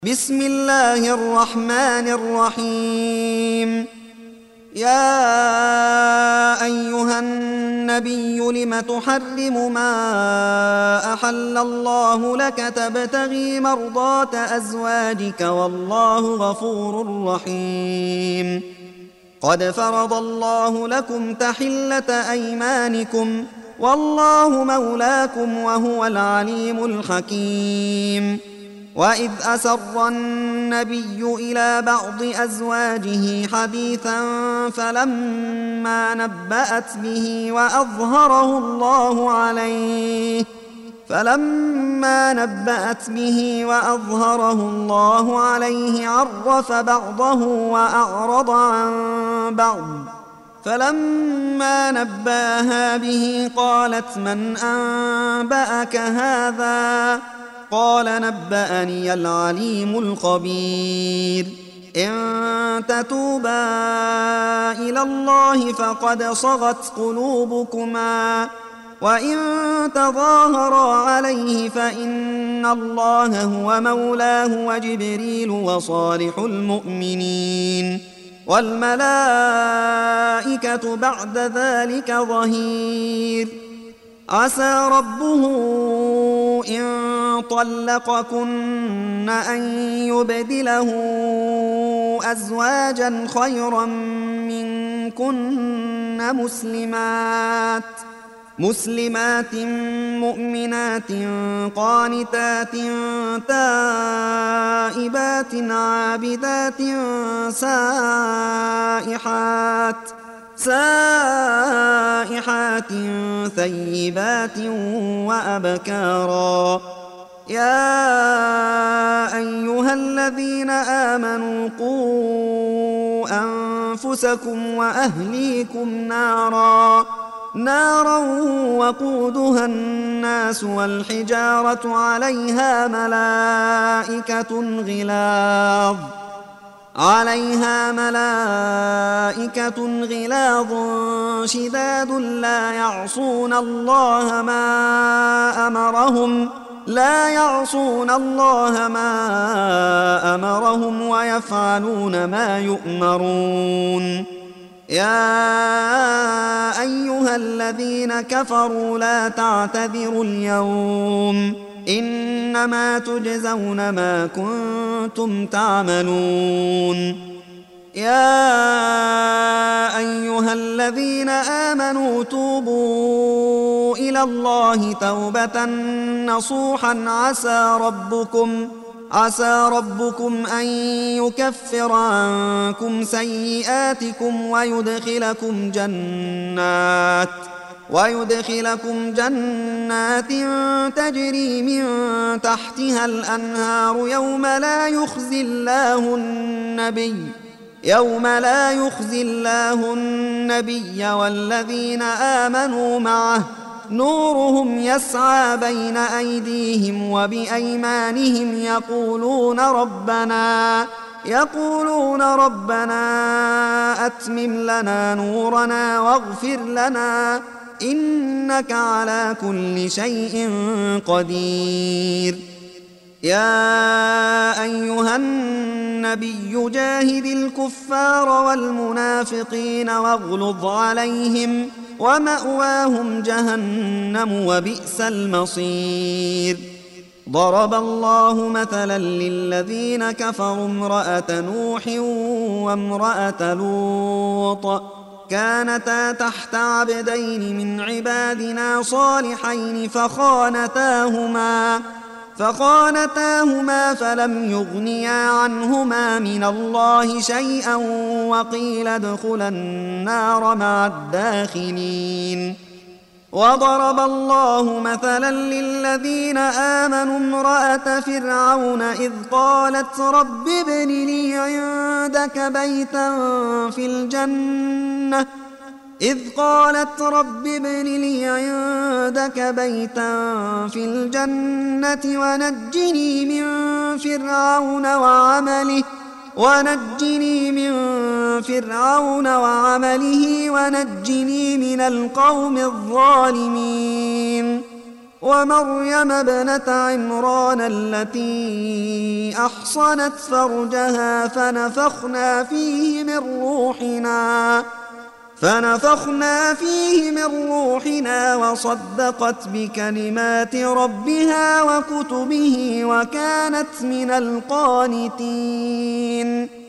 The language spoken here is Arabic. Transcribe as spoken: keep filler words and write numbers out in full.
بسم الله الرحمن الرحيم. يا أيها النبي لم تحرم ما أحل الله لك تبتغي مرضات أزواجك والله غفور رحيم. قد فرض الله لكم تحلة أيمانكم والله مولاكم وهو العليم الحكيم. وإذ أسر النبي إلى بعض أزواجه حديثا فلما نبأت به وأظهره الله عليه فلما نبأت به وأظهره الله عليه عرف بعضه وأعرض عن بعض فلما نبأها به قالت من أنبأك هذا؟ قال نبأني العليم الخبير. إن تتوبا إلى الله فقد صغت قلوبكما وإن تظاهرا عليه فإن الله هو مولاه وجبريل وصالح المؤمنين والملائكة بعد ذلك ظهير. عسى ربه إن طلقكن أن يبدله أزواجا خيرا منكن مسلمات مسلمات مؤمنات قانتات تائبات عابدات سائحات سائحات ثيبات وأبكارا. يا أيها الذين آمنوا قوا أنفسكم وأهليكم نارا نارا وقودها الناس والحجارة عليها ملائكة غلاظ عليها ملائكة غلاظ شداد لا يعصون الله ما أمرهم لا يعصون الله ما أمرهم ويفعلون ما يؤمرون. يا أيها الذين كفروا لا تعتذروا اليوم إنما تجزون ما كنتم تعملون. يا أيها الذين آمنوا توبوا إلى الله توبة نصوحا عسى ربكم عسى ربكم أن يكفر عنكم سيئاتكم ويدخلكم جنات ويدخلكم جنات تجري من تحتها الأنهار يوم لا يخزي الله النبي يوم لا يخزي الله النبي والذين آمنوا معه نورهم يسعى بين أيديهم وبأيمانهم يقولون ربنا يقولون ربنا أتمم لنا نورنا واغفر لنا إنك على كل شيء قدير. يا أيها النبي جاهد الكفار والمنافقين واغلظ عليهم ومأواهم جهنم وبئس المصير. ضرب الله مثلا للذين كفروا امرأة نوح وامرأة لوط كانتا تحت عبدين من عبادنا صالحين فخانتاهما فخانتاهما فلم يغنيا عنهما من الله شيئا وقيل ادخلا النار مع الداخلين. وضرب الله مثلا للذين آمنوا امرأة فرعون إذ قالت رب ابن لي عندك بيتا في الجنة إذ قالت رب ابن لي عندك بيتا في الجنة ونجني من فرعون وعمله ونجني من فرعون وعمله ونجني من القوم الظالمين. ومريم ابنة عمران التي أحصنت فرجها فنفخنا فيه من روحنا فنفخنا فيه من روحنا وصدقت بكلمات ربها وكتبه وكانت من القانتين